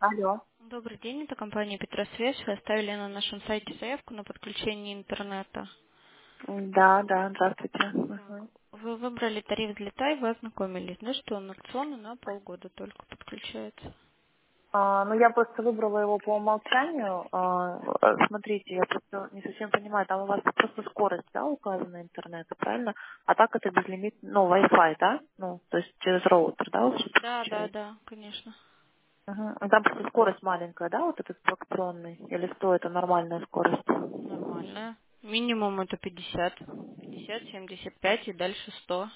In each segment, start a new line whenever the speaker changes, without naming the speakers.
Алло.
Добрый день, это компания Петросвязь. Вы оставили на нашем сайте заявку на подключение интернета.
Да, да, здравствуйте.
Так,
Мгм.
вы выбрали тариф «Взлетай», вы ознакомились, да, что он акционный на полгода только подключается.
Ну, я просто выбрала его по умолчанию. Смотрите, я просто не совсем понимаю, там у вас просто скорость, да, указана интернета, правильно? А так это безлимит, ну, Wi-Fi, да? Ну, то есть через роутер, да, вы все
Да, да,
подключаете?
да, конечно.
Мгм. Там просто скорость маленькая, да, вот этот акционный? Или что это нормальная скорость?
Нормально. Минимум это 50. 50, 75 и дальше 100.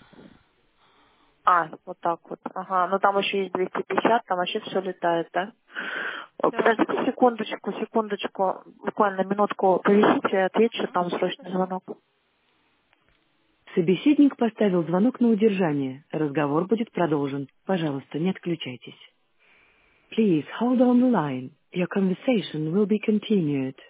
Вот так вот. Ага, ну там еще есть 250, там вообще все летает, да?
Да.
Подождите секундочку, буквально минутку повисите, я отвечу,
Угу.
там срочный
Хорошо.
звонок. Собеседник поставил звонок на удержание. Разговор будет продолжен. Пожалуйста, не отключайтесь. Please hold on the line. Your conversation will be continued.